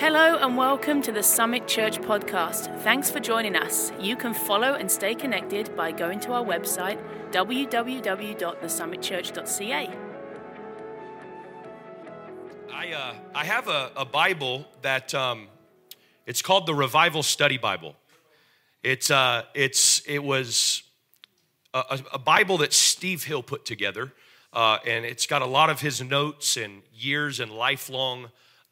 Hello and welcome to the Summit Church podcast. Thanks for joining us. You can follow and stay connected by going to our website, www.thesummitchurch.ca. I have a Bible that it's called the Revival Study Bible. It was a Bible that Steve Hill put together, and it's got a lot of his notes and years and lifelong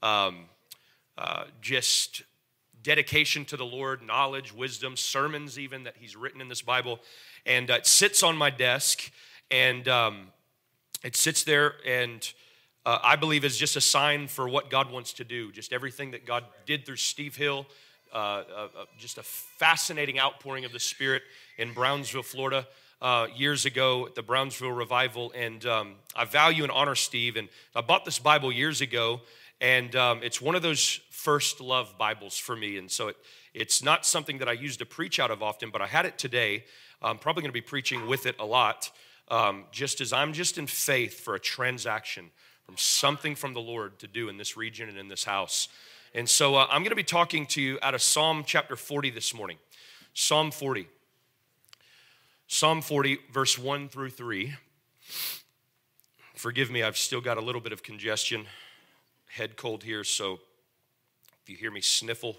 just dedication to the Lord, knowledge, wisdom, sermons even that he's written in this Bible. And it sits on my desk, and it sits there, and I believe is just a sign for what God wants to do. Just everything that God did through Steve Hill, just a fascinating outpouring of the Spirit in Brownsville, Florida, years ago at the Brownsville Revival. And I value and honor Steve, and I bought this Bible years ago, and it's one of those first love Bibles for me. And so it's not something that I use to preach out of often, but I had it today. I'm probably going to be preaching with it a lot, just as I'm just in faith for a transaction from something from the Lord to do in this region and in this house. And so I'm going to be talking to you out of Psalm chapter 40 this morning. Psalm 40. Psalm 40, verse 1 through 3. Forgive me, I've still got a little bit of congestion, head cold here, so if you hear me sniffle.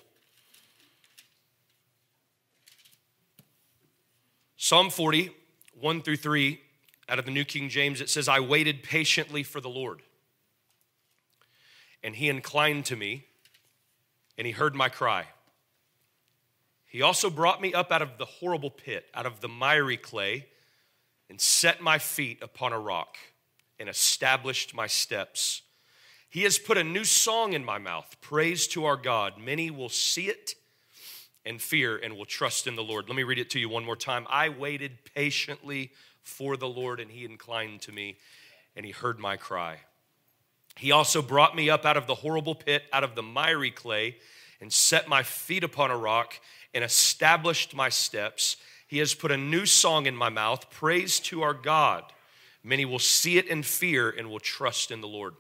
Psalm 40, 1 through 3, out of the New King James, it says, I waited patiently for the Lord, and he inclined to me, and he heard my cry. He also brought me up out of the horrible pit, out of the miry clay, and set my feet upon a rock, and established my steps. He has put a new song in my mouth, praise to our God. Many will see it and fear and will trust in the Lord. Let me read it to you one more time. I waited patiently for the Lord, and he inclined to me, and he heard my cry. He also brought me up out of the horrible pit, out of the miry clay, and set my feet upon a rock, and established my steps. He has put a new song in my mouth, praise to our God. Many will see it and fear and will trust in the Lord.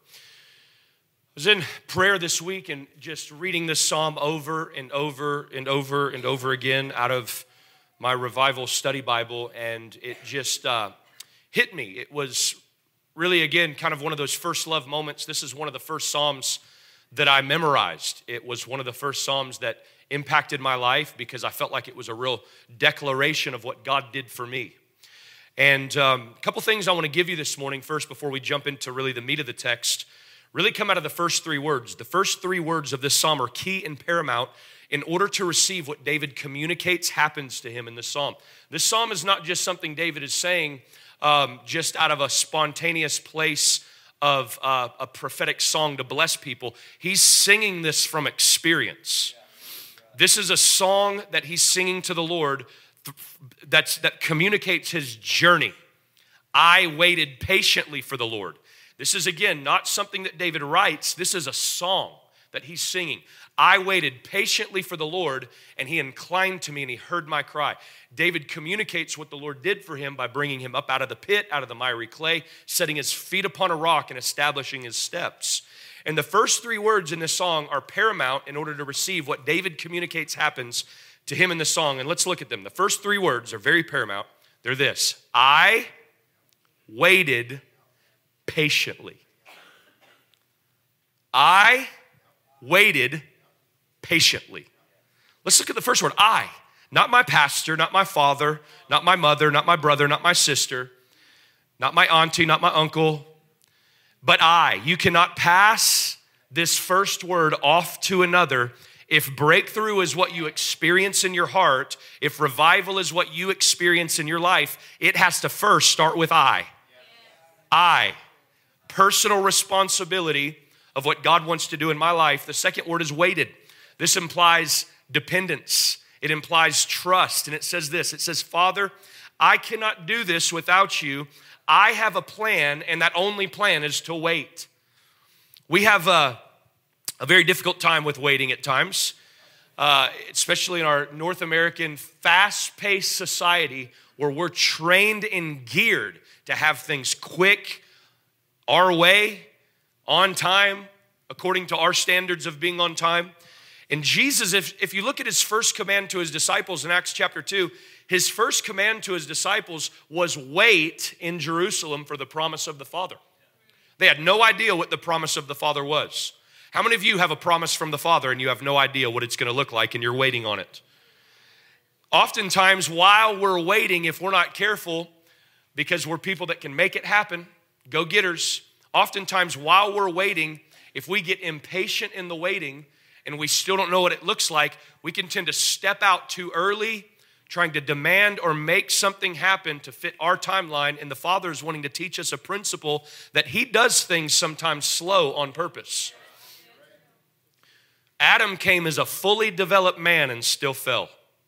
I was in prayer this week and just reading this psalm over and over and over and over again out of my Revival Study Bible, and it just hit me. It was really, again, kind of one of those first love moments. This is one of the first psalms that I memorized. It was one of the first psalms that impacted my life because I felt like it was a real declaration of what God did for me. And a couple things I want to give you this morning first before we jump into really the meat of the text really come out of the first three words. The first three words of this psalm are key and paramount in order to receive what David communicates happens to him in this psalm. This psalm is not just something David is saying just out of a spontaneous place of a prophetic song to bless people. He's singing this from experience. This is a song that he's singing to the Lord that communicates his journey. I waited patiently for the Lord. This is, again, not something that David writes. This is a song that he's singing. I waited patiently for the Lord, and he inclined to me, and he heard my cry. David communicates what the Lord did for him by bringing him up out of the pit, out of the miry clay, setting his feet upon a rock, and establishing his steps. And the first three words in this song are paramount in order to receive what David communicates happens to him in the song. And let's look at them. The first three words are very paramount. They're this: I waited patiently. I waited patiently. Let's look at the first word, I. Not my pastor, not my father, not my mother, not my brother, not my sister, not my auntie, not my uncle, but I. You cannot pass this first word off to another. If breakthrough is what you experience in your heart, if revival is what you experience in your life, it has to first start with I. I. Personal responsibility of what God wants to do in my life. The second word is waited. This implies dependence. It implies trust. And it says this, it says, Father, I cannot do this without you. I have a plan, and that only plan is to wait. We have a very difficult time with waiting at times, especially in our North American fast-paced society where we're trained and geared to have things quick, our way, on time, according to our standards of being on time. And Jesus, if you look at his first command to his disciples in Acts chapter 2, his first command to his disciples was wait in Jerusalem for the promise of the Father. They had no idea what the promise of the Father was. How many of you have a promise from the Father and you have no idea what it's going to look like and you're waiting on it? Oftentimes, while we're waiting, if we're not careful, because we're people that can make it happen, go-getters, oftentimes while we're waiting, if we get impatient in the waiting and we still don't know what it looks like, we can tend to step out too early, trying to demand or make something happen to fit our timeline, and the Father is wanting to teach us a principle that he does things sometimes slow on purpose. Adam came as a fully developed man and still fell.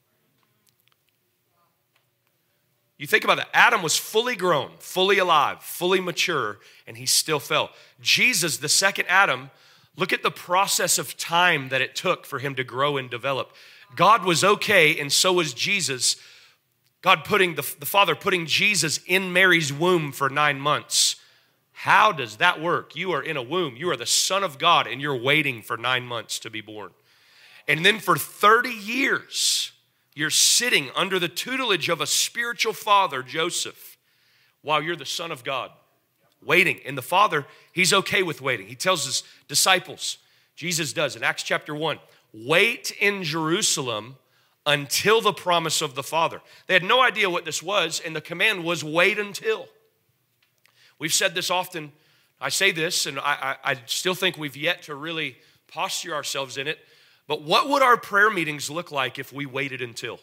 You think about that. Adam was fully grown, fully alive, fully mature, and he still fell. Jesus, the second Adam, look at the process of time that it took for him to grow and develop. God was okay, and so was Jesus. God putting the Father putting Jesus in Mary's womb for 9 months. How does that work? You are in a womb. You are the Son of God, and you're waiting for 9 months to be born. And then for 30 years, you're sitting under the tutelage of a spiritual father, Joseph, while you're the Son of God, waiting. And the Father, he's okay with waiting. He tells his disciples, Jesus does in Acts chapter 1, wait in Jerusalem until the promise of the Father. They had no idea what this was, and the command was wait until. We've said this often. I say this, and I still think we've yet to really posture ourselves in it. But what would our prayer meetings look like if we waited until?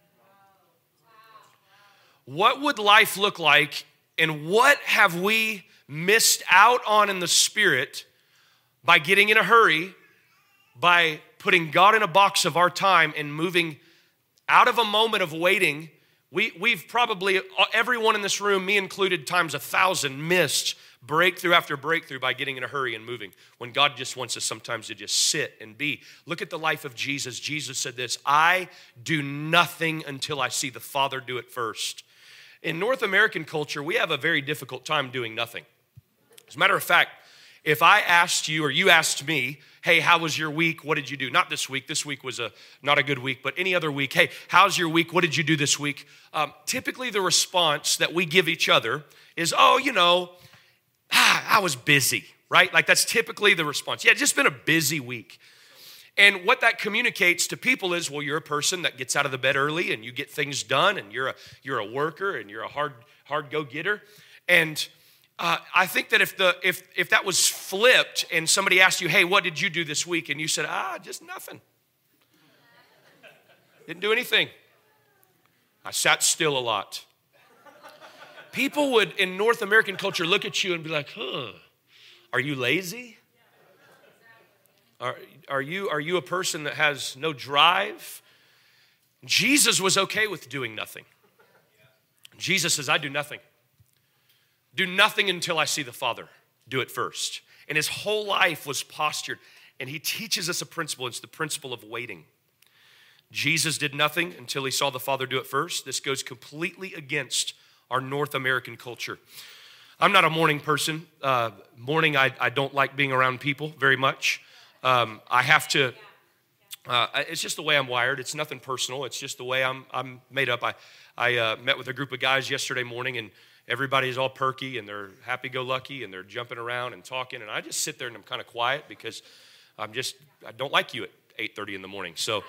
What would life look like, and what have we missed out on in the Spirit by getting in a hurry, by putting God in a box of our time and moving out of a moment of waiting? We've probably, everyone in this room, me included, times 1,000, missed breakthrough after breakthrough by getting in a hurry and moving, when God just wants us sometimes to just sit and be. Look at the life of Jesus. Jesus said this, I do nothing until I see the Father do it first. In North American culture, we have a very difficult time doing nothing. As a matter of fact, if I asked you or you asked me, hey, how was your week? What did you do? Not this week. This week was not a good week, but any other week. Hey, how's your week? What did you do this week? Typically the response that we give each other is, oh, I was busy, right? Like that's typically the response. Yeah, it's just been a busy week. And what that communicates to people is, well, you're a person that gets out of the bed early and you get things done, and you're a worker and you're a hard go-getter. And I think that if that was flipped and somebody asked you, hey, what did you do this week? And you said, just nothing. Didn't do anything. I sat still a lot. People would, in North American culture, look at you and be like, are you lazy? Are you a person that has no drive? Jesus was okay with doing nothing. Jesus says, I do nothing. Do nothing until I see the Father do it first. And his whole life was postured. And he teaches us a principle. It's the principle of waiting. Jesus did nothing until he saw the Father do it first. This goes completely against our North American culture. I'm not a morning person. Morning, I don't like being around people very much. I have to, it's just the way I'm wired. It's nothing personal. It's just the way I'm made up. I met with a group of guys yesterday morning, and everybody's all perky and they're happy-go-lucky and they're jumping around and talking. And I just sit there and I'm kind of quiet because I don't like you at 8:30 in the morning. So,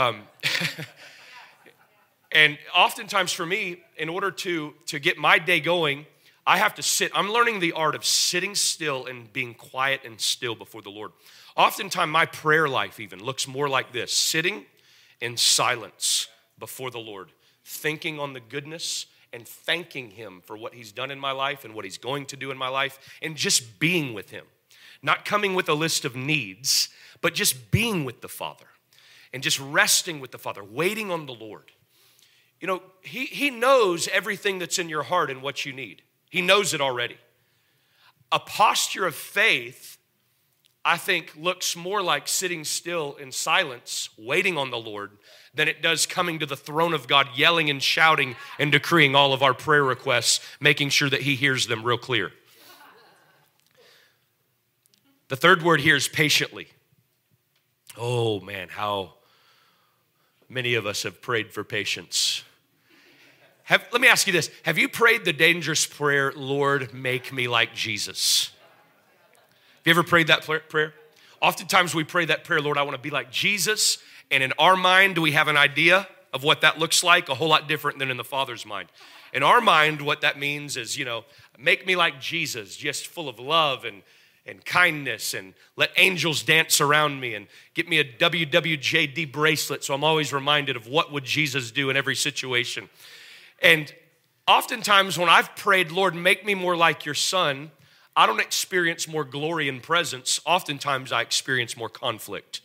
and oftentimes for me, in order to get my day going, I have to sit. I'm learning the art of sitting still and being quiet and still before the Lord. Oftentimes my prayer life even looks more like this: sitting in silence before the Lord, thinking on the goodness and thanking him for what he's done in my life and what he's going to do in my life, and just being with him. Not coming with a list of needs, but just being with the Father and just resting with the Father, waiting on the Lord. He knows everything that's in your heart and what you need. He knows it already. A posture of faith, I think, looks more like sitting still in silence, waiting on the Lord, than it does coming to the throne of God, yelling and shouting and decreeing all of our prayer requests, making sure that he hears them real clear. The third word here is patiently. Oh man, how many of us have prayed for patience. Let me ask you this. Have you prayed the dangerous prayer, Lord, make me like Jesus? Have you ever prayed that prayer? Oftentimes we pray that prayer, Lord, I want to be like Jesus. And in our mind, we have an idea of what that looks like, a whole lot different than in the Father's mind. In our mind, what that means is, make me like Jesus, just full of love and kindness, and let angels dance around me, and get me a WWJD bracelet so I'm always reminded of what would Jesus do in every situation. And oftentimes when I've prayed, Lord, make me more like your son, I don't experience more glory and presence. Oftentimes I experience more conflict.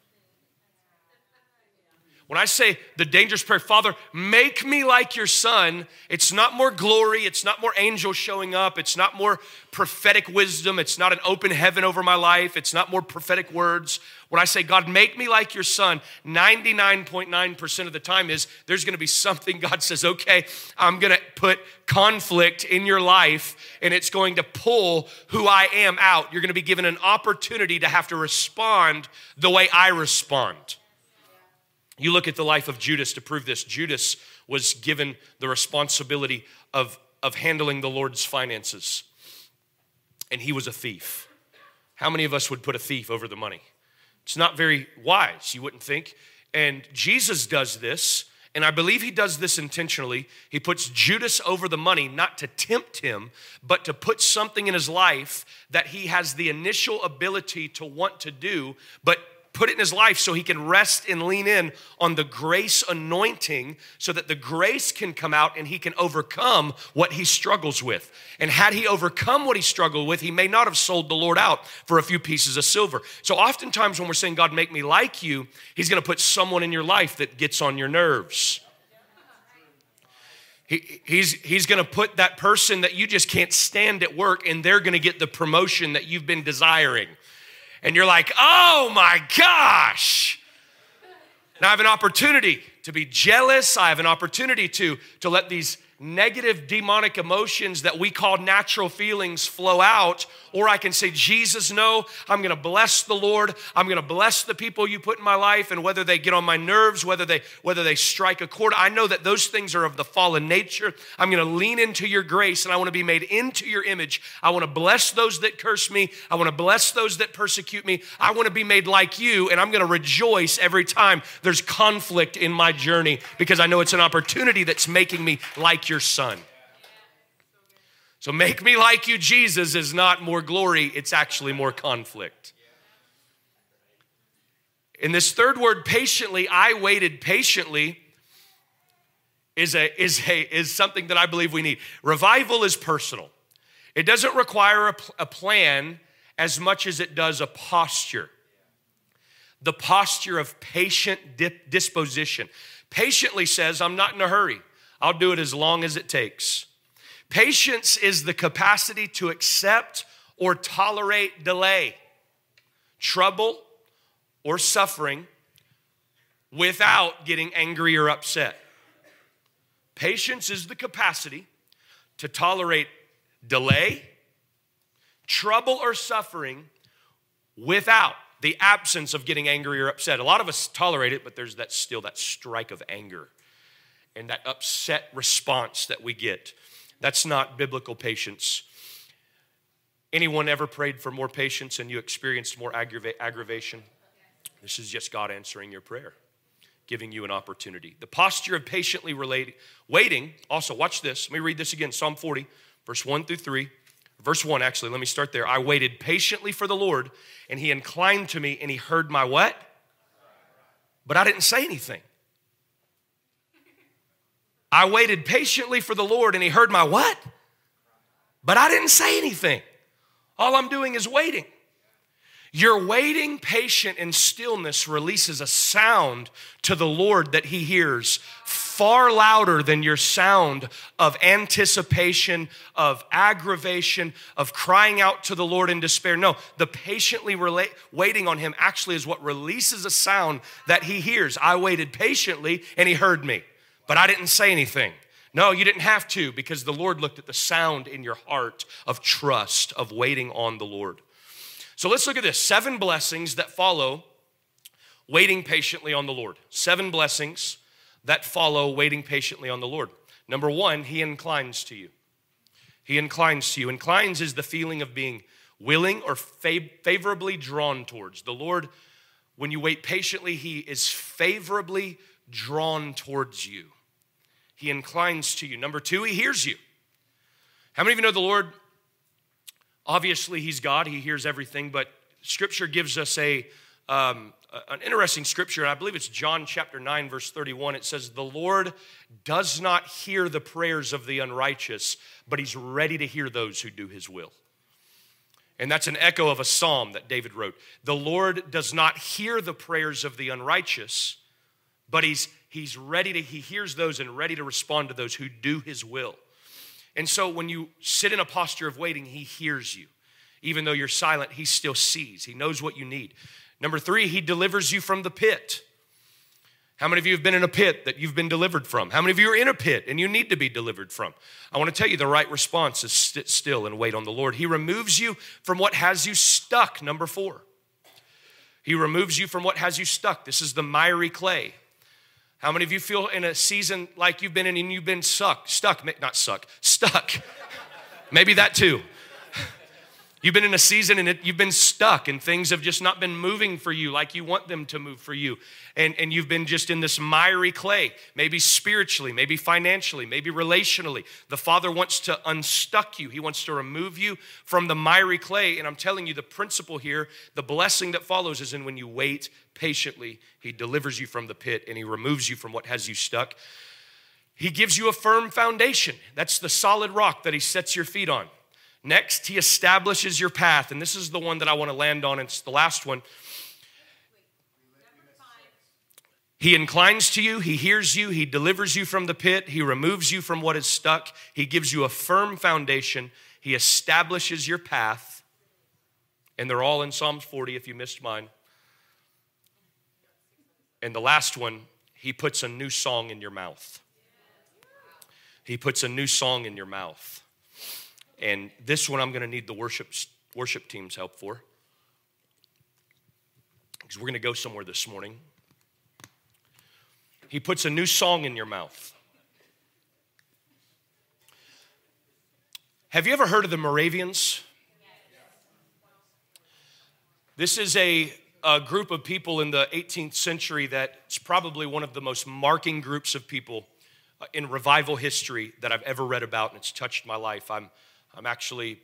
When I say the dangerous prayer, Father, make me like your son, it's not more glory, it's not more angels showing up, it's not more prophetic wisdom, it's not an open heaven over my life, it's not more prophetic words. When I say, God, make me like your son, 99.9% of the time is there's gonna be something God says, okay, I'm gonna put conflict in your life and it's going to pull who I am out. You're gonna be given an opportunity to have to respond the way I respond. You look at the life of Judas to prove this. Judas was given the responsibility of handling the Lord's finances, and he was a thief. How many of us would put a thief over the money? It's not very wise, you wouldn't think. And Jesus does this, and I believe he does this intentionally. He puts Judas over the money, not to tempt him, but to put something in his life that he has the initial ability to want to do, but put it in his life so he can rest and lean in on the grace anointing so that the grace can come out and he can overcome what he struggles with. And had he overcome what he struggled with, he may not have sold the Lord out for a few pieces of silver. So oftentimes when we're saying, God, make me like you, he's gonna put someone in your life that gets on your nerves. He's gonna put that person that you just can't stand at work, and they're gonna get the promotion that you've been desiring. And you're like, oh my gosh. Now I have an opportunity to be jealous. I have an opportunity to let these negative demonic emotions that we call natural feelings flow out. Or I can say, Jesus, no, I'm gonna bless the Lord. I'm gonna bless the people you put in my life, and whether they get on my nerves, whether they strike a chord, I know that those things are of the fallen nature. I'm gonna lean into your grace, and I wanna be made into your image. I wanna bless those that curse me. I wanna bless those that persecute me. I wanna be made like you, and I'm gonna rejoice every time there's conflict in my journey, because I know it's an opportunity that's making me like your son. So make me like you, Jesus, is not more glory, it's actually more conflict. In this third word, patiently, I waited patiently, is something that I believe we need. Revival is personal. It doesn't require a plan as much as it does a posture. The posture of patient disposition. Patiently says, I'm not in a hurry. I'll do it as long as it takes. Patience is the capacity to accept or tolerate delay, trouble, or suffering without getting angry or upset. Patience is the capacity to tolerate delay, trouble, or suffering without the absence of getting angry or upset. A lot of us tolerate it, but there's still that strike of anger and that upset response that we get. That's not biblical patience. Anyone ever prayed for more patience and you experienced more aggravation? This is just God answering your prayer, giving you an opportunity. The posture of patiently waiting, also watch this. Let me read this again, Psalm 40, verse 1 through 3. Verse 1, actually, let me start there. I waited patiently for the Lord, and he inclined to me, and he heard my what? But I didn't say anything. I waited patiently for the Lord, and he heard my what? But I didn't say anything. All I'm doing is waiting. Your waiting, patient, in stillness releases a sound to the Lord that he hears far louder than your sound of anticipation, of aggravation, of crying out to the Lord in despair. No, the patiently waiting on him actually is what releases a sound that he hears. I waited patiently, and he heard me. But I didn't say anything. No, you didn't have to, because the Lord looked at the sound in your heart of trust, of waiting on the Lord. So let's look at this. 7 blessings that follow waiting patiently on the Lord. 7 blessings that follow waiting patiently on the Lord. Number 1, he inclines to you. He inclines to you. Inclines is the feeling of being willing or favorably drawn towards. The Lord, when you wait patiently, he is favorably drawn towards you. He inclines to you. Number 2, he hears you. How many of you know the Lord? Obviously, he's God. He hears everything, but Scripture gives us an interesting scripture. I believe it's John chapter 9, verse 31. It says, the Lord does not hear the prayers of the unrighteous, but he's ready to hear those who do his will. And that's an echo of a psalm that David wrote. The Lord does not hear the prayers of the unrighteous, but he hears those and ready to respond to those who do his will. And so when you sit in a posture of waiting, he hears you. Even though you're silent, he still sees. He knows what you need. Number 3, he delivers you from the pit. How many of you have been in a pit that you've been delivered from? How many of you are in a pit and you need to be delivered from? I want to tell you the right response is sit still and wait on the Lord. He removes you from what has you stuck. Number 4. He removes you from what has you stuck. This is the miry clay. How many of you feel in a season like you've been in and you've been stuck? Maybe that too. You've been in a season and you've been stuck and things have just not been moving for you like you want them to move for you. And you've been just in this miry clay, maybe spiritually, maybe financially, maybe relationally. The Father wants to unstuck you. He wants to remove you from the miry clay. And I'm telling you the principle here, the blessing that follows is in when you wait patiently, he delivers you from the pit and he removes you from what has you stuck. He gives you a firm foundation. That's the solid rock that he sets your feet on. Next, he establishes your path. And this is the one that I want to land on. It's the last one. He inclines to you. He hears you. He delivers you from the pit. He removes you from what is stuck. He gives you a firm foundation. He establishes your path. And they're all in Psalms 40 if you missed mine. And the last one, he puts a new song in your mouth. He puts a new song in your mouth. And this one I'm going to need the worship team's help for. Because we're going to go somewhere this morning. He puts a new song in your mouth. Have you ever heard of the Moravians? This is a group of people in the 18th century that's probably one of the most marking groups of people in revival history that I've ever read about, and it's touched my life. I'm actually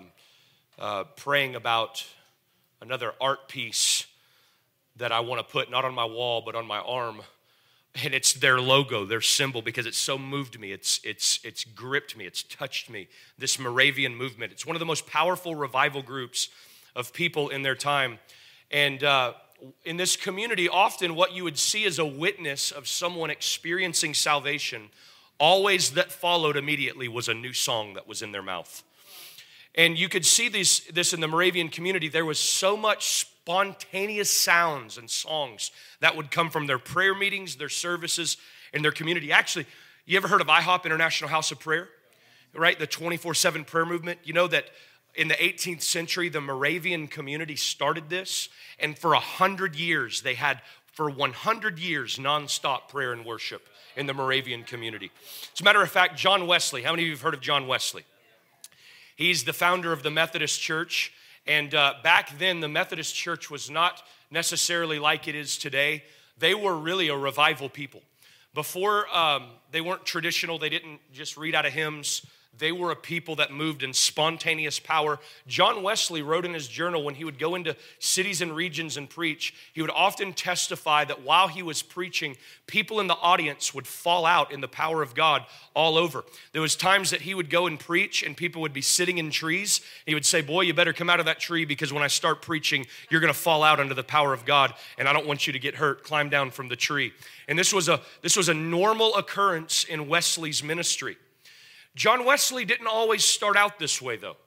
praying about another art piece that I want to put not on my wall but on my arm, and it's their logo, their symbol, because it's so moved me. It's gripped me. It's touched me. This Moravian movement. It's one of the most powerful revival groups of people in their time. And in this community, often what you would see as a witness of someone experiencing salvation, always that followed immediately was a new song that was in their mouth. And you could see this in the Moravian community. There was so much spontaneous sounds and songs that would come from their prayer meetings, their services, and their community. Actually, you ever heard of IHOP, International House of Prayer? Right, the 24/7 prayer movement. You know that in the 18th century, the Moravian community started this, and for 100 years, they had, for 100 years, nonstop prayer and worship in the Moravian community. As a matter of fact, John Wesley, how many of you have heard of John Wesley? He's the founder of the Methodist Church, and back then, the Methodist Church was not necessarily like it is today. They were really a revival people. Before, they weren't traditional. They didn't just read out of hymns. They were a people that moved in spontaneous power. John Wesley wrote in his journal when he would go into cities and regions and preach, he would often testify that while he was preaching, people in the audience would fall out in the power of God all over. There was times that he would go and preach and people would be sitting in trees. He would say, boy, you better come out of that tree because when I start preaching, you're going to fall out under the power of God and I don't want you to get hurt. Climb down from the tree. And this was a normal occurrence in Wesley's ministry. John Wesley didn't always start out this way, though.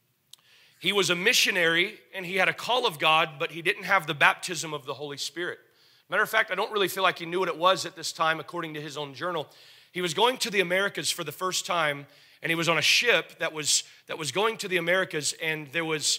He was a missionary, and he had a call of God, but he didn't have the baptism of the Holy Spirit. Matter of fact, I don't really feel like he knew what it was at this time, according to his own journal. He was going to the Americas for the first time, and he was on a ship that was going to the Americas, and there was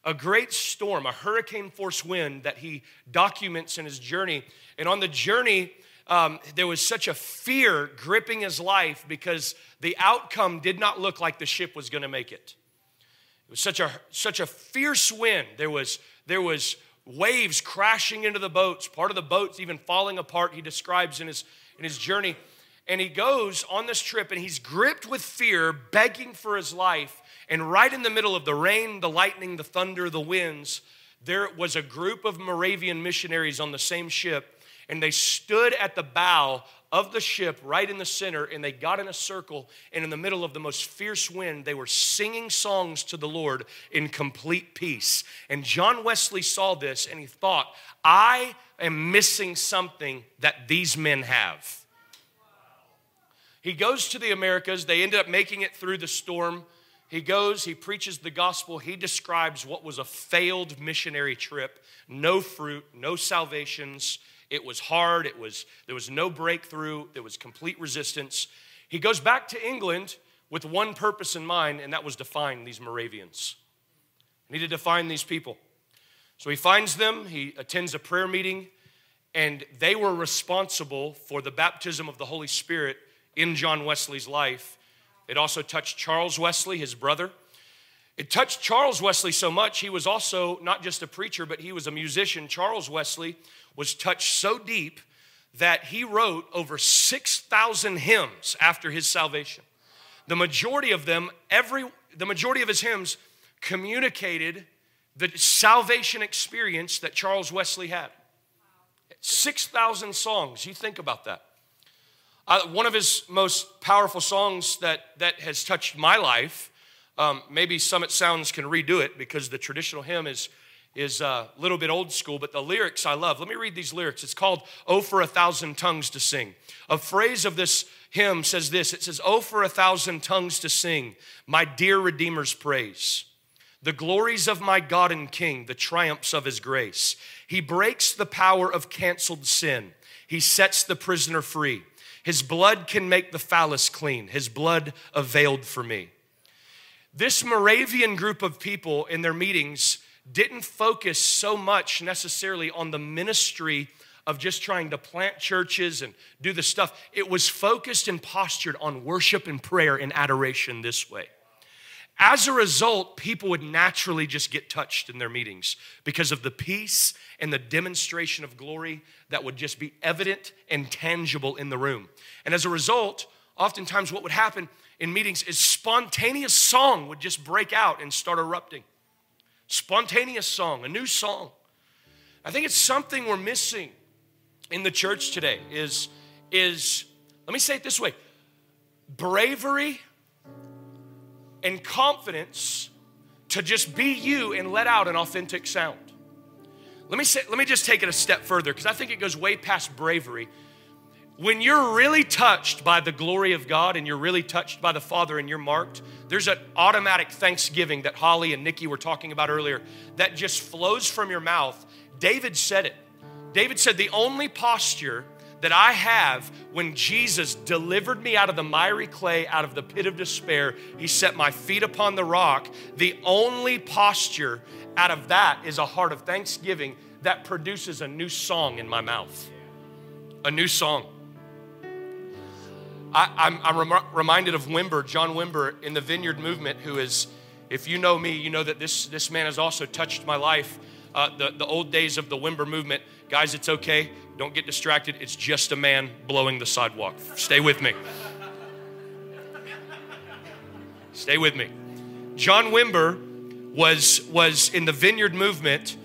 a great storm, a hurricane force wind that he documents in his journey. And on the journey, there was such a fear gripping his life because the outcome did not look like the ship was going to make it. It was such a fierce wind. There was waves crashing into the boats. Part of the boats even falling apart. He describes in his journey. And he goes on this trip and he's gripped with fear, begging for his life. And right in the middle of the rain, the lightning, the thunder, the winds, there was a group of Moravian missionaries on the same ship. And they stood at the bow of the ship right in the center, and they got in a circle, and in the middle of the most fierce wind, they were singing songs to the Lord in complete peace. And John Wesley saw this, and he thought, I am missing something that these men have. He goes to the Americas. They ended up making it through the storm. He goes, he preaches the gospel. He describes what was a failed missionary trip. No fruit, no salvations. It was hard. There was no breakthrough. There was complete resistance. He goes back to England with one purpose in mind, and that was to find these Moravians. He needed to find these people. So he finds them. He attends a prayer meeting, and they were responsible for the baptism of the Holy Spirit in John Wesley's life. It also touched Charles Wesley, his brother. It touched Charles Wesley so much, he was also not just a preacher, but he was a musician. Charles Wesley was touched so deep that he wrote over 6,000 hymns after his salvation. The majority of his hymns communicated the salvation experience that Charles Wesley had. 6,000 songs, you think about that. One of his most powerful songs that has touched my life, maybe Summit Sounds can redo it because the traditional hymn is a little bit old school, but the lyrics I love. Let me read these lyrics. It's called, "Oh, for a Thousand Tongues to Sing." A phrase of this hymn says this. It says, "Oh, for a thousand tongues to sing, my dear Redeemer's praise. The glories of my God and King, the triumphs of his grace. He breaks the power of canceled sin. He sets the prisoner free. His blood can make the phallus clean. His blood availed for me." This Moravian group of people in their meetings didn't focus so much necessarily on the ministry of just trying to plant churches and do the stuff. It was focused and postured on worship and prayer and adoration this way. As a result, people would naturally just get touched in their meetings because of the peace and the demonstration of glory that would just be evident and tangible in the room. And as a result, oftentimes what would happen in meetings is spontaneous song would just break out and start erupting. Spontaneous song, a new song. I think it's something we're missing in the church today is let me say it this way, bravery and confidence to just be you and let out an authentic sound. Let me just take it a step further because I think it goes way past bravery. When you're really touched by the glory of God and you're really touched by the Father and you're marked, there's an automatic thanksgiving that Holly and Nikki were talking about earlier that just flows from your mouth. David said it. David said, "The only posture that I have when Jesus delivered me out of the miry clay, out of the pit of despair, he set my feet upon the rock. The only posture out of that is a heart of thanksgiving that produces a new song in my mouth." A new song. I'm reminded of Wimber, John Wimber in the Vineyard Movement, who is, if you know me, you know that this man has also touched my life. The old days of the Wimber Movement. Guys, it's okay. Don't get distracted. It's just a man blowing the sidewalk. Stay with me. Stay with me. John Wimber was in the Vineyard Movement,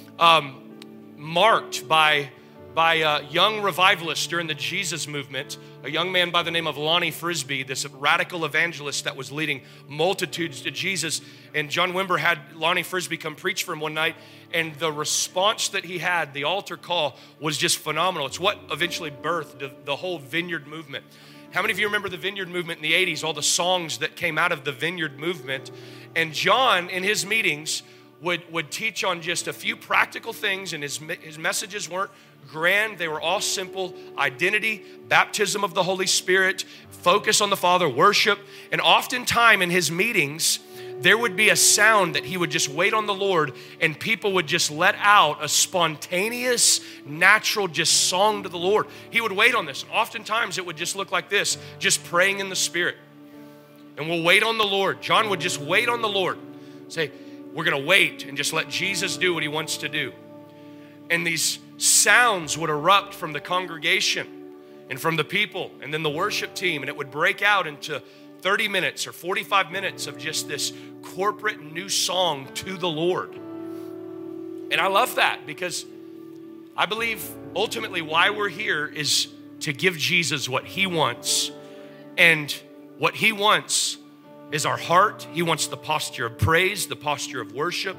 marked by young revivalists during the Jesus movement, a young man by the name of Lonnie Frisbee, this radical evangelist that was leading multitudes to Jesus. And John Wimber had Lonnie Frisbee come preach for him one night, and the response that he had, the altar call, was just phenomenal. It's what eventually birthed the whole Vineyard movement. How many of you remember the Vineyard movement in the 80s, all the songs that came out of the Vineyard movement? And John, in his meetings, would teach on just a few practical things, and his messages weren't grand. They were all simple: identity, baptism of the Holy Spirit, focus on the Father, worship. And oftentimes in his meetings, there would be a sound that he would just wait on the Lord, and people would just let out a spontaneous, natural just song to the Lord. He would wait on this. Oftentimes it would just look like this, just praying in the Spirit. And we'll wait on the Lord. John would just wait on the Lord. Say, we're going to wait and just let Jesus do what he wants to do. And these sounds would erupt from the congregation and from the people and then the worship team, and it would break out into 30 minutes or 45 minutes of just this corporate new song to the Lord. And I love that, because I believe ultimately why we're here is to give Jesus what he wants. And what he wants is our heart. He wants the posture of praise, the posture of worship.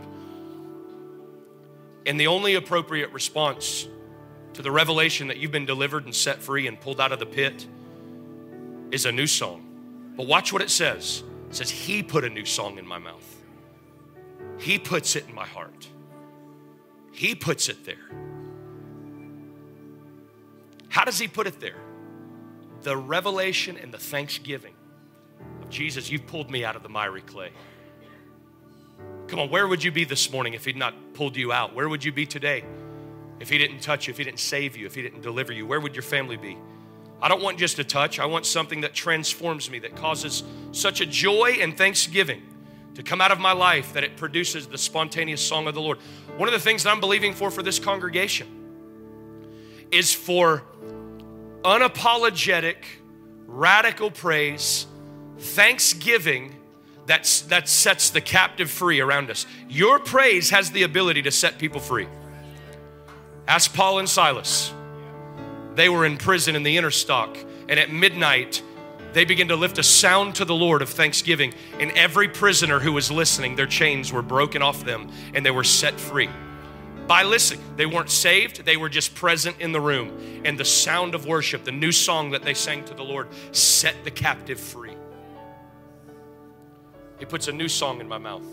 And the only appropriate response to the revelation that you've been delivered and set free and pulled out of the pit is a new song. But watch what it says. It says, he put a new song in my mouth. He puts it in my heart. He puts it there. How does he put it there? The revelation and the thanksgiving of Jesus, you've pulled me out of the miry clay. Come on, where would you be this morning if he'd not pulled you out? Where would you be today if he didn't touch you, if he didn't save you, if he didn't deliver you? Where would your family be? I don't want just a touch. I want something that transforms me, that causes such a joy and thanksgiving to come out of my life that it produces the spontaneous song of the Lord. One of the things that I'm believing for this congregation is for unapologetic, radical praise, thanksgiving that sets the captive free around us. Your praise has the ability to set people free. Ask Paul and Silas. They were in prison in the inner stock, and at midnight, they began to lift a sound to the Lord of thanksgiving, and every prisoner who was listening, their chains were broken off them, and they were set free. By listening, they weren't saved, they were just present in the room, and the sound of worship, the new song that they sang to the Lord, set the captive free. He puts a new song in my mouth.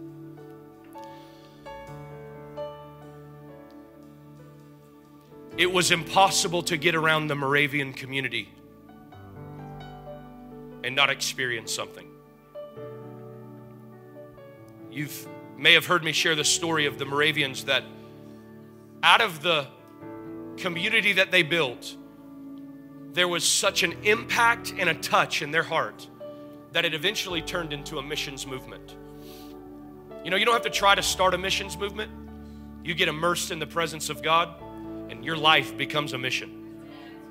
It was impossible to get around the Moravian community and not experience something. You may have heard me share the story of the Moravians, that out of the community that they built, there was such an impact and a touch in their heart that it eventually turned into a missions movement. You know, you don't have to try to start a missions movement. You get immersed in the presence of God, and your life becomes a mission.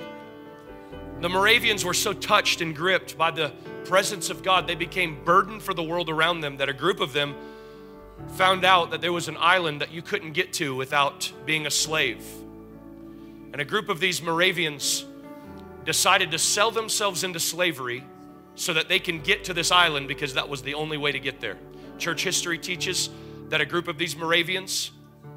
The Moravians were so touched and gripped by the presence of God, they became burdened for the world around them, that a group of them found out that there was an island that you couldn't get to without being a slave. And a group of these Moravians decided to sell themselves into slavery so that they can get to this island, because that was the only way to get there. Church history teaches that a group of these Moravians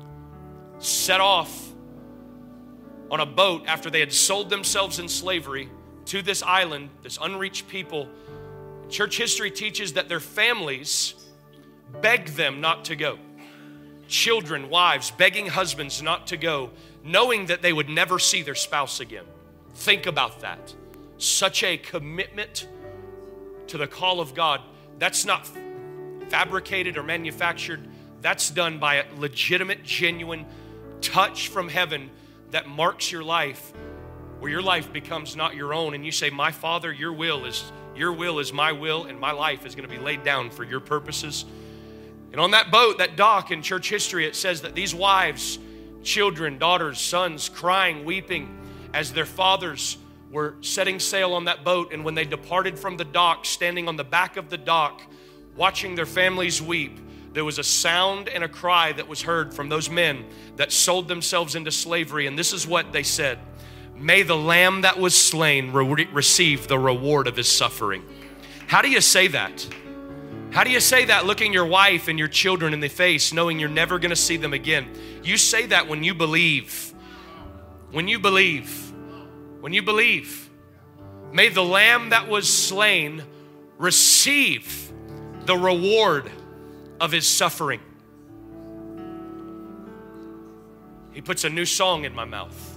set off on a boat after they had sold themselves in slavery to this island, this unreached people. Church history teaches that their families begged them not to go. Children, wives, begging husbands not to go, knowing that they would never see their spouse again. Think about that. Such a commitment to the call of God. That's not fabricated or manufactured. That's done by a legitimate, genuine touch from heaven that marks your life, where your life becomes not your own, and you say, my Father, your will is my will, and my life is going to be laid down for your purposes. And on that boat, that dock, in church history, it says that these wives, children, daughters, sons, crying, weeping, as their fathers were setting sail on that boat, and when they departed from the dock, standing on the back of the dock, watching their families weep, there was a sound and a cry that was heard from those men that sold themselves into slavery. And this is what they said: may the lamb that was slain receive the reward of his suffering. How do you say that? How do you say that looking your wife and your children in the face, knowing you're never going to see them again? You say that when you believe. When you believe. When you believe. May the lamb that was slain receive the reward of his suffering. He puts a new song in my mouth.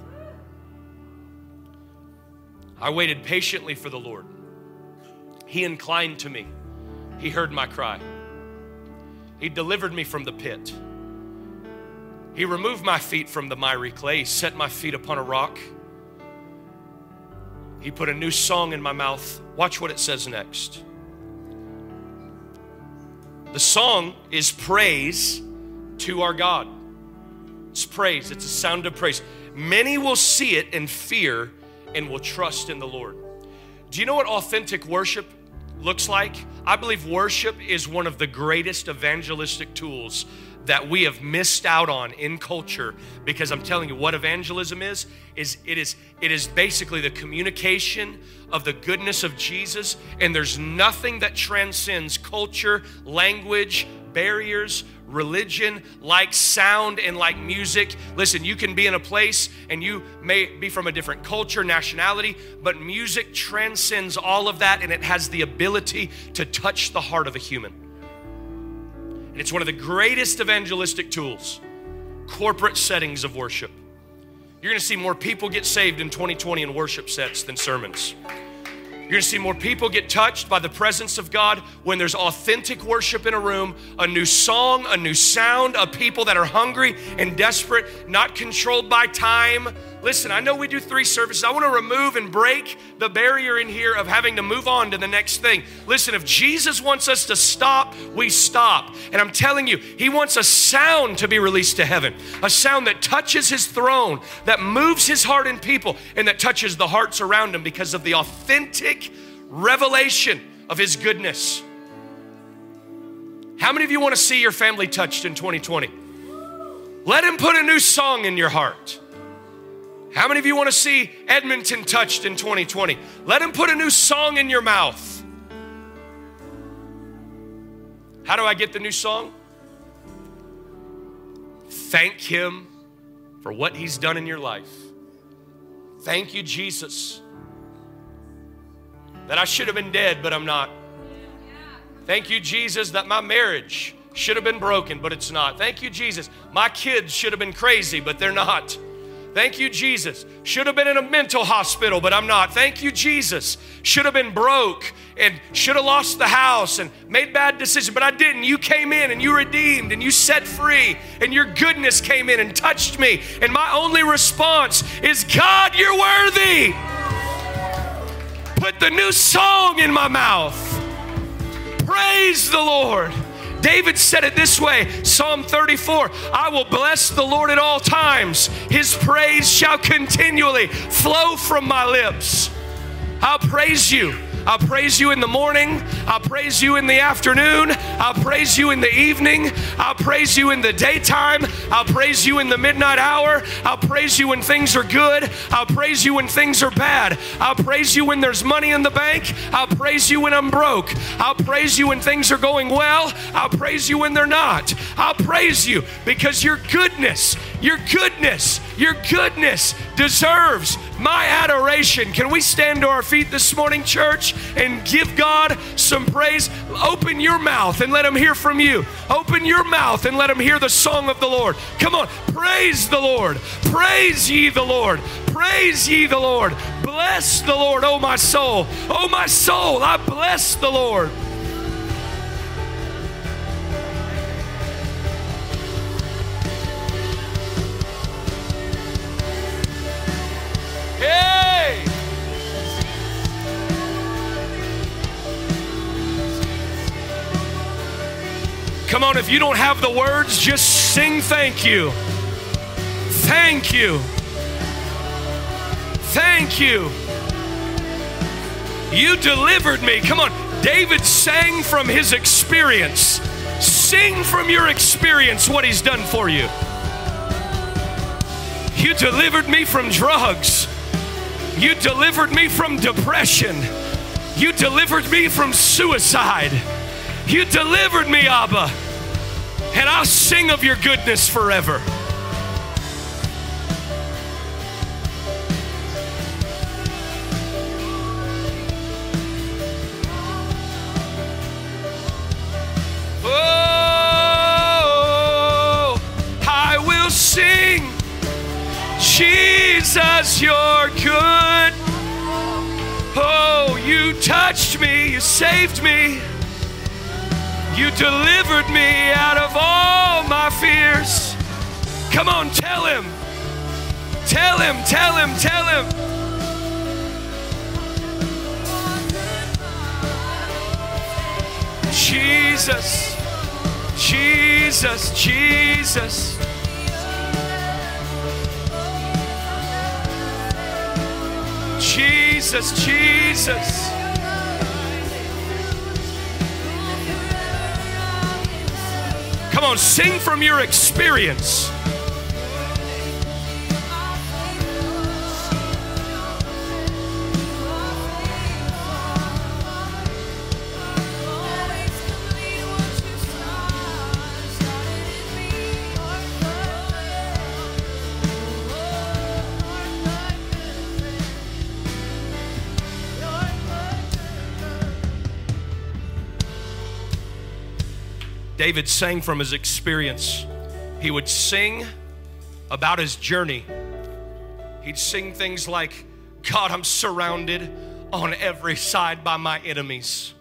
I waited patiently for the Lord. He inclined to me. He heard my cry. He delivered me from the pit. He removed my feet from the miry clay. He set my feet upon a rock. He put a new song in my mouth. Watch what it says next. The song is praise to our God. It's praise. It's a sound of praise. Many will see it and fear and will trust in the Lord. Do you know what authentic worship looks like? I believe worship is one of the greatest evangelistic tools that we have missed out on in culture, because I'm telling you what evangelism is it is basically the communication of the goodness of Jesus, and there's nothing that transcends culture, language, barriers, religion, like sound and like music. Listen, you can be in a place and you may be from a different culture, nationality, but music transcends all of that, and it has the ability to touch the heart of a human. And it's one of the greatest evangelistic tools, corporate settings of worship. You're gonna see more people get saved in 2020 in worship sets than sermons. You're gonna see more people get touched by the presence of God when there's authentic worship in a room, a new song, a new sound, of people that are hungry and desperate, not controlled by time. Listen, I know we do 3 services. I wanna remove and break the barrier in here of having to move on to the next thing. Listen, if Jesus wants us to stop, we stop. And I'm telling you, He wants a sound to be released to heaven, a sound that touches His throne, that moves His heart in people, and that touches the hearts around Him because of the authentic revelation of His goodness. How many of you want to see your family touched in 2020? Let Him put a new song in your heart. How many of you want to see Edmonton touched in 2020? Let Him put a new song in your mouth. How do I get the new song? Thank Him for what He's done in your life. Thank you, Jesus, that I should have been dead, but I'm not. Thank you, Jesus, that my marriage should have been broken, but it's not. Thank you, Jesus, my kids should have been crazy, but they're not. Thank you, Jesus. Should have been in a mental hospital, but I'm not. Thank you, Jesus. Should have been broke and should have lost the house and made bad decisions, but I didn't. You came in and you redeemed and you set free, and your goodness came in and touched me. And my only response is, God, you're worthy. Put the new song in my mouth. Praise the Lord. David said it this way, Psalm 34, I will bless the Lord at all times. His praise shall continually flow from my lips. I'll praise you. I'll praise you in the morning. I'll praise you in the afternoon. I'll praise you in the evening. I'll praise you in the daytime. I'll praise you in the midnight hour. I'll praise you when things are good. I'll praise you when things are bad. I'll praise you when there's money in the bank. I'll praise you when I'm broke. I'll praise you when things are going well. I'll praise you when they're not. I'll praise you because your goodness deserves my adoration. Can we stand to our feet this morning, church, and give God some praise? Open your mouth and let Him hear from you. Open your mouth and let Him hear the song of the Lord. Come on, praise the Lord. Praise ye the Lord. Praise ye the Lord. Bless the Lord, O my soul. O my soul, I bless the Lord. Hey! Come on, if you don't have the words, just sing thank you. Thank you. Thank you. You delivered me. Come on, David sang from his experience. Sing from your experience what He's done for you. You delivered me from drugs. You delivered me from depression. You delivered me from suicide. You delivered me, Abba. And I'll sing of your goodness forever. Oh, I will sing, Jesus, you're good. Oh, you touched me, you saved me. You delivered me out of all my fears. Come on, tell him. Tell him, tell him, tell him. Jesus, Jesus, Jesus. Jesus, Jesus. Come on, sing from your experience. David sang from his experience. He would sing about his journey. He'd sing things like, God, I'm surrounded on every side by my enemies.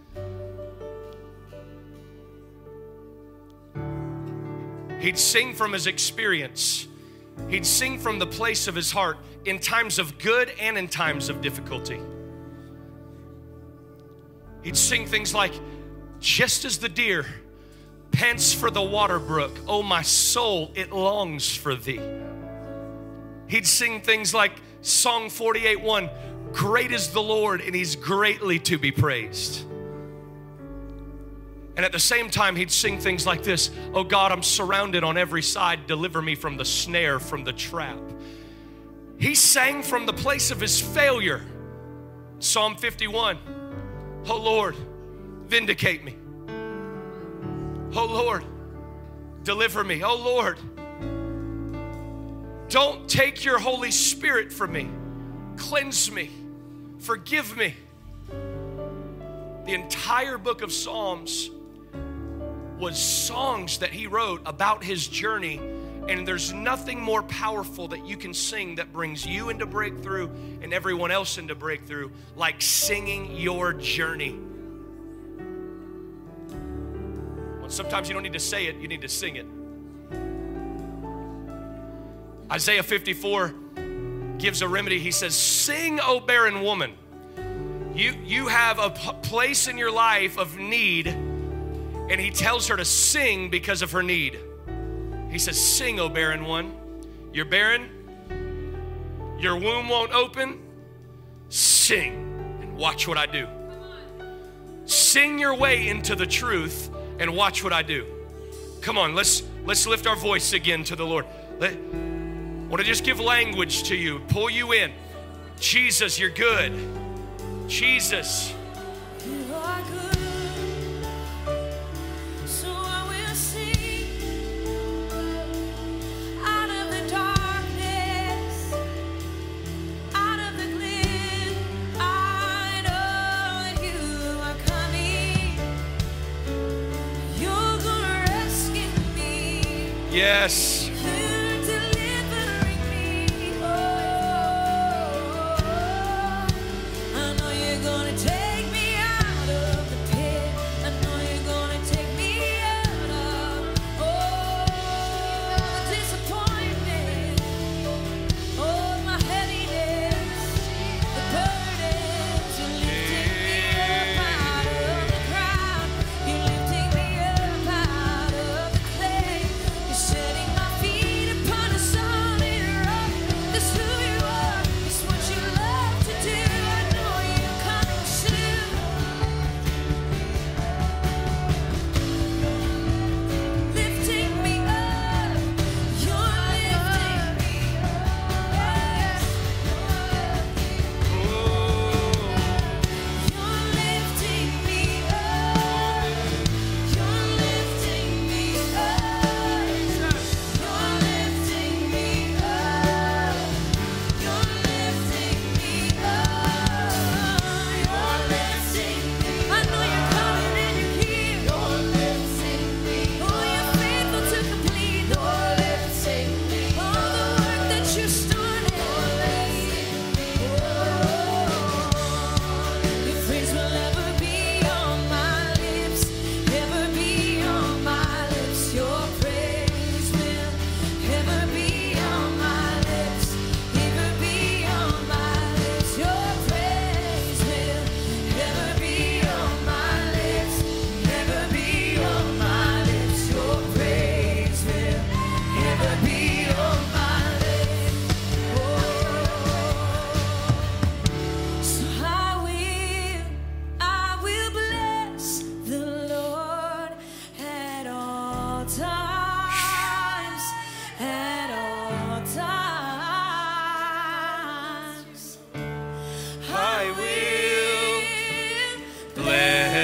He'd sing from his experience. He'd sing from the place of his heart in times of good and in times of difficulty. He'd sing things like, just as the deer pants for the water brook, oh my soul, it longs for thee. He'd sing things like Song 48:1, great is the Lord and he's greatly to be praised. And at the same time, he'd sing things like this, oh God, I'm surrounded on every side, deliver me from the snare, from the trap. He sang from the place of his failure. Psalm 51, oh Lord, vindicate me. Oh Lord, deliver me. Oh Lord, don't take your Holy Spirit from me. Cleanse me. Forgive me. The entire book of Psalms was songs that he wrote about his journey, and there's nothing more powerful that you can sing that brings you into breakthrough and everyone else into breakthrough like singing your journey. Sometimes you don't need to say it, you need to sing it. Isaiah 54 gives a remedy. He says, sing, O barren woman. You have a place in your life of need, and he tells her to sing because of her need. He says, sing, O barren one. You're barren, your womb won't open. Sing and watch what I do. Sing your way into the truth and watch what I do. Come on, let's lift our voice again to the Lord. I want to just give language to you, pull you in. Jesus, you're good. Jesus. You are good, so I will sing out of the darkness, out of the gloom. I know that you are coming. You're gonna rescue me. Yes. You're delivering me. Oh, I know you're gonna take me out of the pit. I know you're gonna take me out of the disappointment, my heaviness, the burdens. You're lifting me up out of the crowd. You're lifting me up out of the clay. You're setting my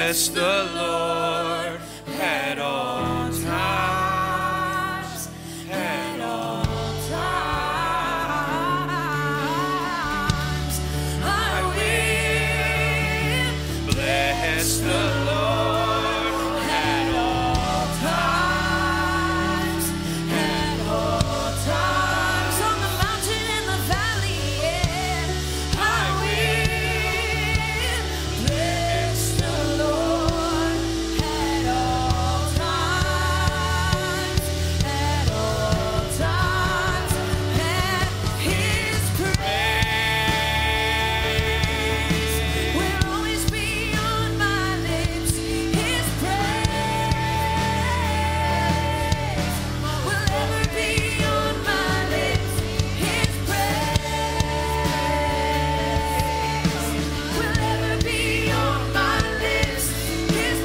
Bless the Lord at all times. At all times. I will bless the Lord at all times. At all times. On the mountain and the valley, yeah. I will bless the Lord at all times. At all times. And His praise will always be on my lips. His praise will ever be on my lips. His praise will ever be on my lips. His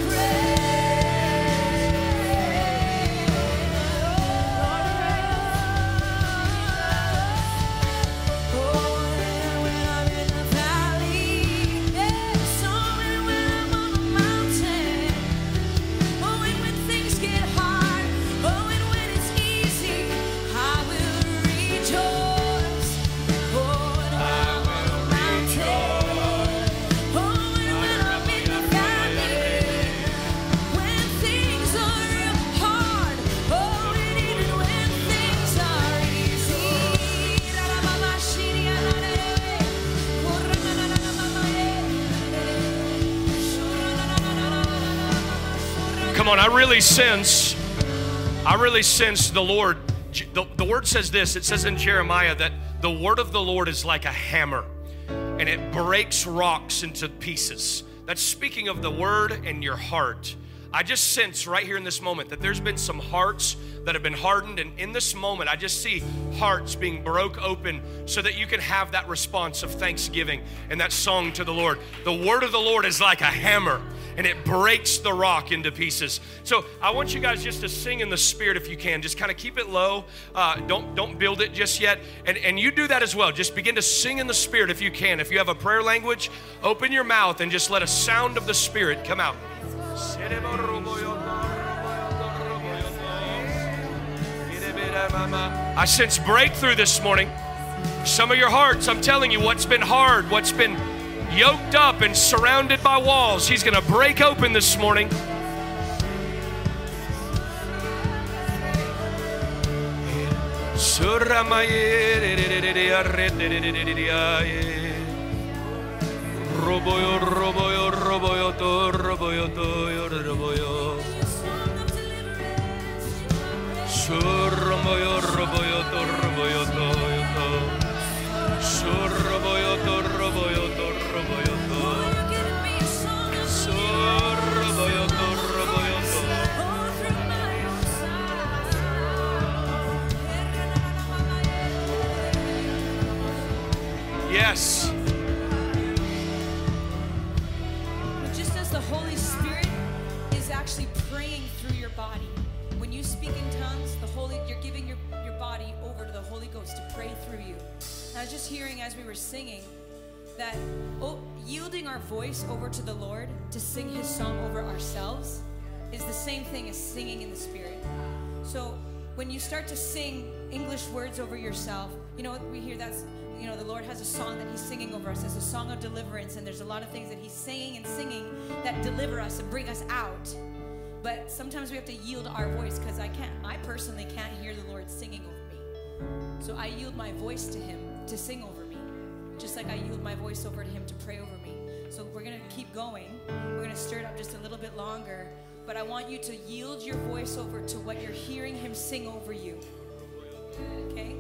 praise. When I'm in the valley, yeah, and when I'm on the mountain, and when things get hard, and when it's easy, I will rejoice. And I'm on the mountain, and when I'm in the valley, when things are real hard, and even when things are easy. Come on, I really sense the Lord. The word says this. It says in Jeremiah that the word of the Lord is like a hammer and it breaks rocks into pieces. That's speaking of the word and your heart. I just sense right here in this moment that there's been some hearts that have been hardened, and in this moment I just see hearts being broke open so that you can have that response of thanksgiving and that song to the Lord. The word of the Lord is like a hammer and it breaks the rock into pieces. So I want you guys just to sing in the Spirit if you can. Just kind of keep it low. Don't build it just yet. And you do that as well. Just begin to sing in the Spirit if you can. If you have a prayer language, open your mouth and just let a sound of the Spirit come out. I sense breakthrough this morning. Some of your hearts, I'm telling you, what's been hard, what's been yoked up and surrounded by walls, He's going to break open this morning. Yes. Just as the Holy Spirit is actually praying through your body, when you speak in tongues, you're giving your body over to the Holy Ghost to pray through you. And I was just hearing as we were singing that yielding our voice over to the Lord to sing His song over ourselves is the same thing as singing in the Spirit. So when you start to sing English words over yourself, you know, we hear that's, you know, the Lord has a song that He's singing over us. It's a song of deliverance, and there's a lot of things that He's saying and singing that deliver us and bring us out. But sometimes we have to yield our voice, because I personally can't hear the Lord singing over me. So I yield my voice to Him to sing over me, just like I yield my voice over to Him to pray over me. So we're going to keep going. We're going to stir it up just a little bit longer. But I want you to yield your voice over to what you're hearing Him sing over you. Okay?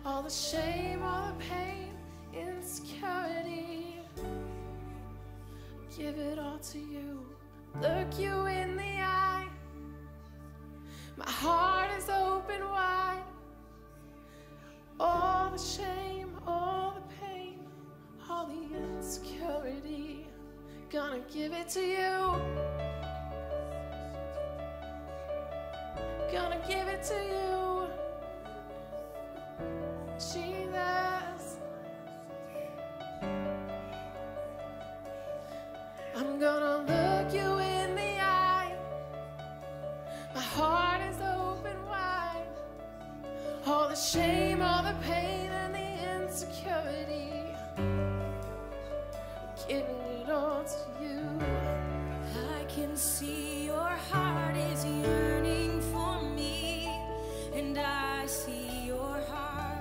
all the shame, all the pain, insecurity. Give it all to you. Look you in the eye. My heart is open wide. All the shame, all the pain, all the insecurity. Gonna give it to you. Gonna give it to you. Jesus. I'm gonna look you in the eye. My heart is open wide. All the shame, all the pain, and the insecurity. Giving it all to you. I can see your heart is yearning for me, and I see your heart.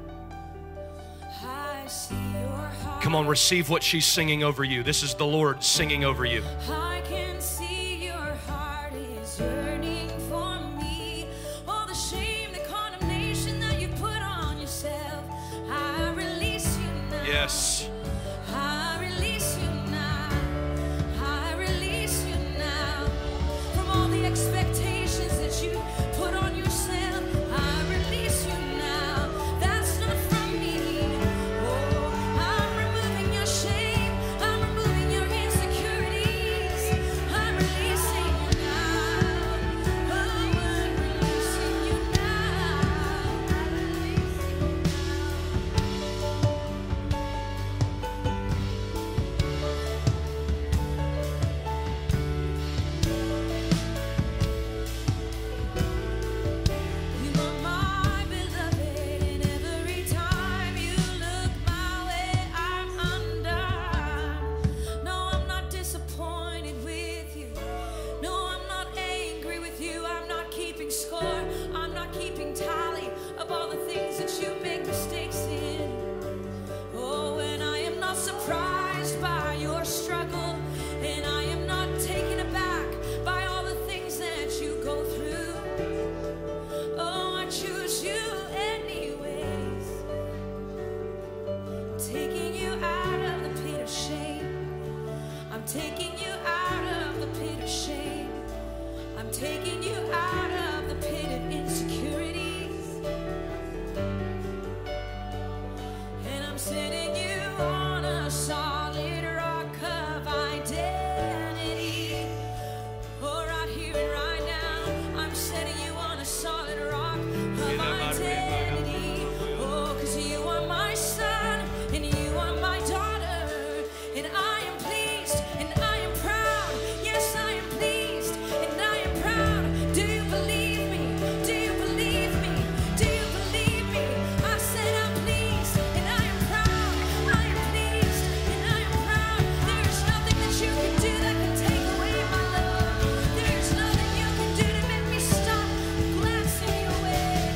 I see your heart. Come on, receive what she's singing over you. This is the Lord singing over you. I can see your heart is yearning for me. All the shame, the condemnation that you put on yourself, I release you now. Yes. I release you now. I release you now from all the expectations that you put on yourself. I release you now. That's not from me. Oh, I'm removing your shame. I'm removing your insecurities. I'm releasing you now. Oh, I'm releasing you now. I release you now. You are my beloved, and every time you look my way, I'm undone. No, I'm not disappointed with you. No, I'm not angry with you. I'm not keeping score. I'm not keeping tally of all the things that you make mistakes in. Oh, and I am not surprised by your struggle, and I am not taken aback by all the things that you go through. Oh, I choose you anyways. Taking you out of the pit of shame. I'm taking you out of the pit of shame. I'm taking you out of the pit of insecurities. And I'm setting you on a solid rock of identity. Oh, right here and right now, I'm setting you on a solid rock of identity. Oh, 'cause you are my son and you are my daughter. And I am pleased and I am proud. Yes, I am pleased and I am proud. Do you believe me? Do you believe me? Do you believe me? I said I'm pleased and I am proud. I am pleased and I am proud. There is nothing that you can do that can take away my love. There is nothing you can do to make me stop glancing you away.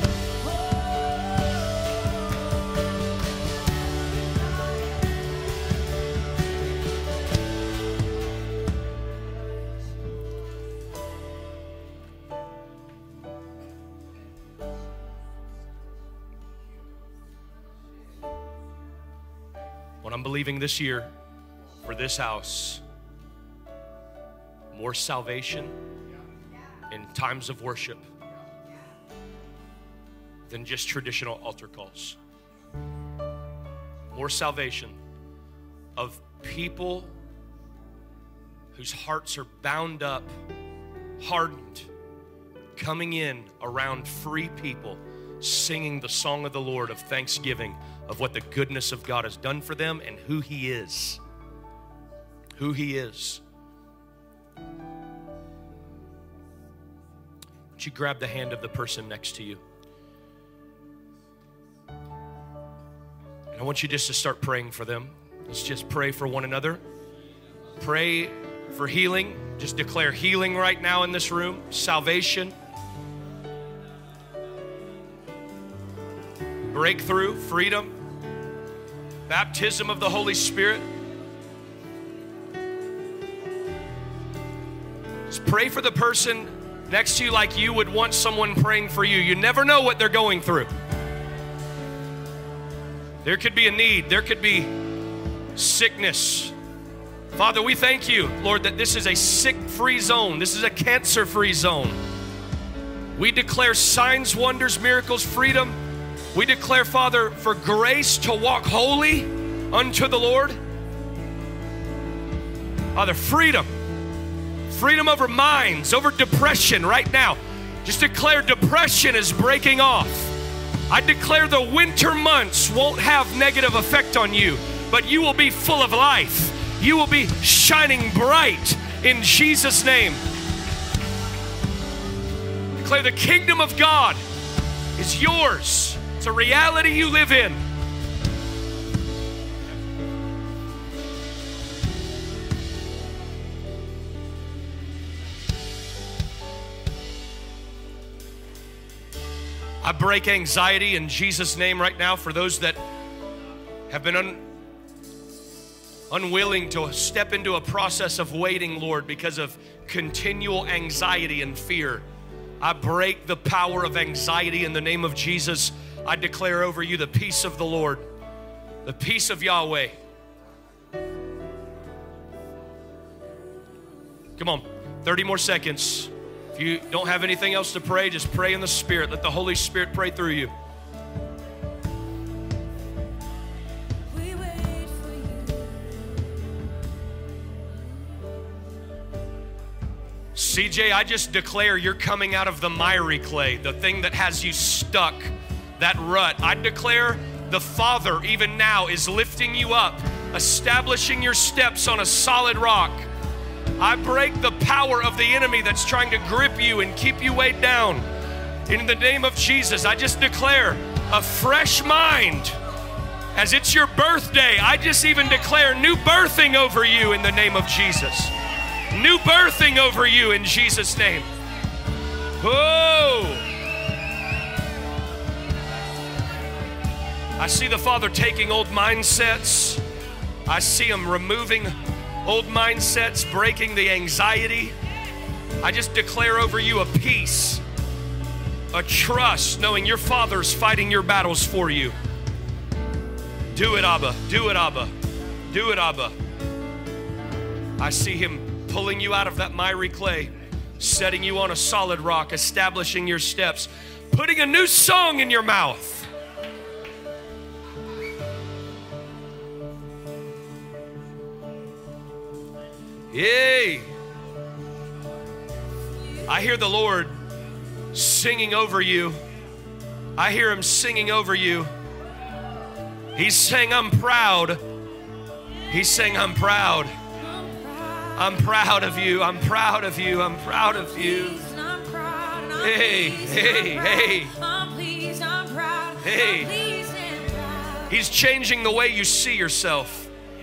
What I'm believing this year for this house, more salvation in times of worship than just traditional altar calls. More salvation of people whose hearts are bound up, hardened, coming in around free people, singing the song of the Lord of thanksgiving, of what the goodness of God has done for them and who He is. Who He is. Would you grab the hand of the person next to you? And I want you just to start praying for them. Let's just pray for one another. Pray for healing. Just declare healing right now in this room. Salvation. Breakthrough, freedom, baptism of the Holy Spirit. Just pray for the person next to you like you would want someone praying for you. You never know what they're going through. There could be a need. There could be sickness. Father, we thank you, Lord, that this is a sick-free zone. This is a cancer-free zone. We declare signs, wonders, miracles, freedom. We declare, Father, for grace to walk holy unto the Lord. Father, freedom. Freedom over minds, over depression right now. Just declare depression is breaking off. I declare the winter months won't have negative effect on you, but you will be full of life. You will be shining bright in Jesus' name. Declare the kingdom of God is yours. It's a reality you live in. I break anxiety in Jesus' name right now for those that have been unwilling to step into a process of waiting, Lord, because of continual anxiety and fear. I break the power of anxiety in the name of Jesus. I declare over you the peace of the Lord, the peace of Yahweh. Come on, 30 more seconds. If you don't have anything else to pray, just pray in the Spirit. Let the Holy Spirit pray through you. We wait for you. CJ, I just declare you're coming out of the miry clay, the thing that has you stuck, that rut. I declare the Father even now is lifting you up, establishing your steps on a solid rock. I break the power of the enemy that's trying to grip you and keep you weighed down. In the name of Jesus, I just declare a fresh mind. As it's your birthday, I just even declare new birthing over you in the name of Jesus. New birthing over you in Jesus' name. Oh! I see the Father taking old mindsets. I see Him removing old mindsets, breaking the anxiety. I just declare over you a peace, a trust, knowing your Father's fighting your battles for you. Do it, Abba. Do it, Abba. Do it, Abba. I see Him pulling you out of that miry clay, setting you on a solid rock, establishing your steps, putting a new song in your mouth. Yay! I hear the Lord singing over you. I hear Him singing over you. He's saying, I'm proud. He's saying, I'm proud. I'm proud of you. I'm proud of you. I'm proud of you. Hey, hey, hey. I'm pleased, I'm proud. Hey. I'm pleased and proud. He's changing the way you see yourself.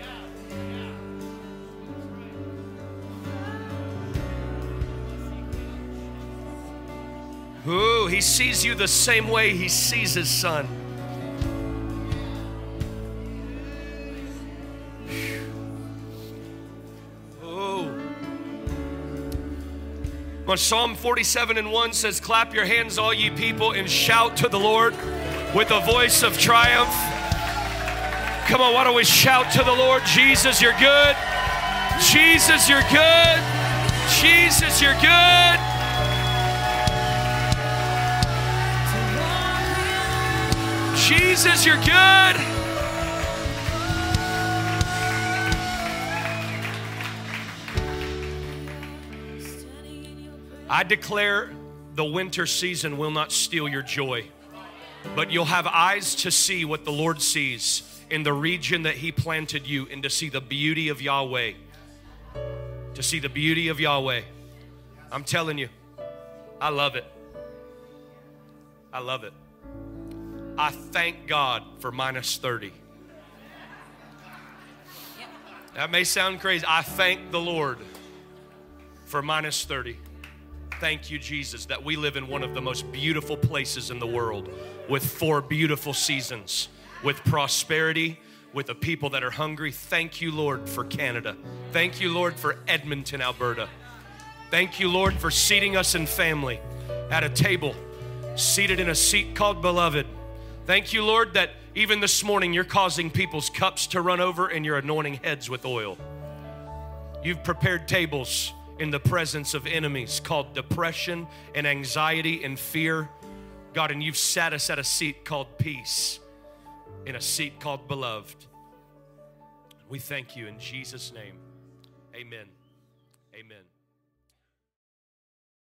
Ooh, He sees you the same way He sees His Son. Oh. Well, Psalm 47:1 says, clap your hands, all ye people, and shout to the Lord with a voice of triumph. Come on, why don't we shout to the Lord? Jesus, you're good. Jesus, you're good. Jesus, you're good. Jesus, you're good. I declare the winter season will not steal your joy, but you'll have eyes to see what the Lord sees in the region that He planted you, and to see the beauty of Yahweh. To see the beauty of Yahweh. I'm telling you, I love it. I love it. I thank God for -30. That may sound crazy. I thank the Lord for -30. Thank you, Jesus, that we live in one of the most beautiful places in the world, with 4 beautiful seasons, with prosperity, with a people that are hungry. Thank you, Lord, for Canada. Thank you, Lord, for Edmonton, Alberta. Thank you, Lord, for seating us in family at a table, seated in a seat called beloved. Thank you, Lord, that Even this morning, you're causing people's cups to run over and you're anointing heads with oil. You've prepared tables in the presence of enemies called depression and anxiety and fear. God, and you've sat us at a seat called peace, in a seat called beloved. We thank you in Jesus' name. Amen. Amen.